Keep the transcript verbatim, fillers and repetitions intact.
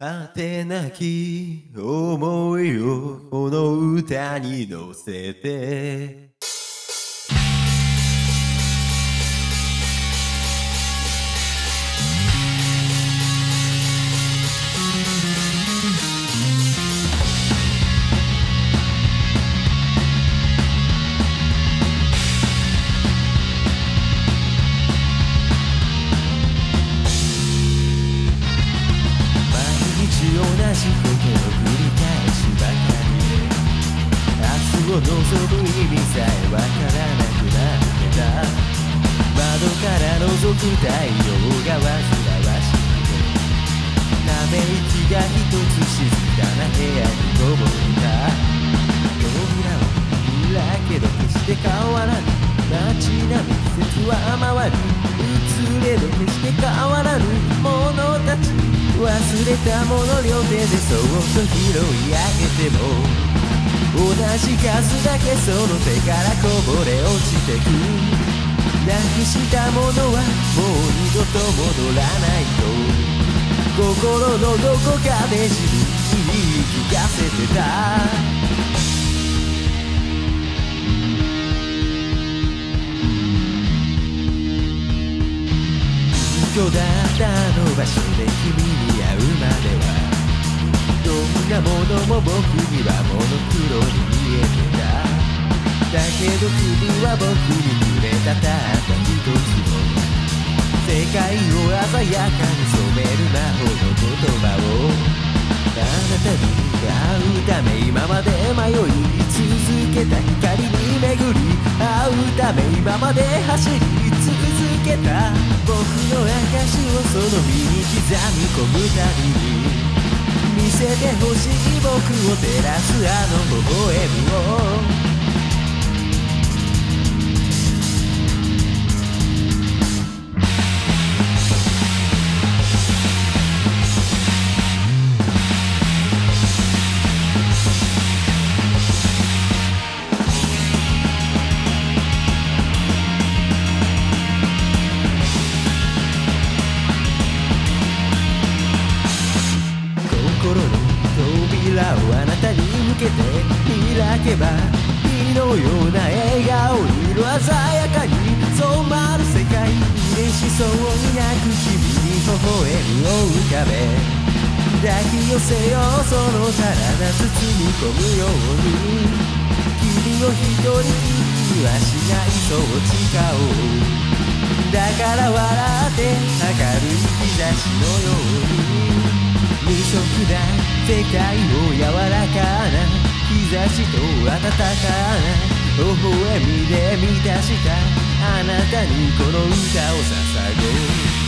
果てなき思いをこの歌に乗せて同じことを繰り返しばかり明日を望む意味さえわからなくなってた窓から覗く太陽が煩わしくてため息が一つ静かな部屋にこぼれた扉を開けど決して変わらぬ街並み季節は回る移れど決して変わらぬものたち忘れたもの両手でそっと拾い上げても同じ数だけその手からこぼれ落ちてくなくしたものはもう二度と戻らないと心のどこかで自分に言い聞かせてた巨大なあの場所で君に会うまではどんなものも僕にはモノクロに見えてただけど君は僕にくれたたった一つの世界を鮮やかに染める魔法の言葉をあなたに会うため今まで迷い続けた光に巡り会うため今まで走り続けた僕の証をその身に刻み込むたびに見せてほしい僕を照らすあの微笑みを心の扉をあなたに向けて開けば火のような笑顔色鮮やかに染まる世界嬉しそうに泣く君に微笑みを浮かべ抱き寄せようその体包み込むように君を一人きりにはしないそう誓おうだから笑って明るい日差しのように無色な世界を柔らかな日差しと暖かな微笑みで満たしたあなたにこの歌を捧ごう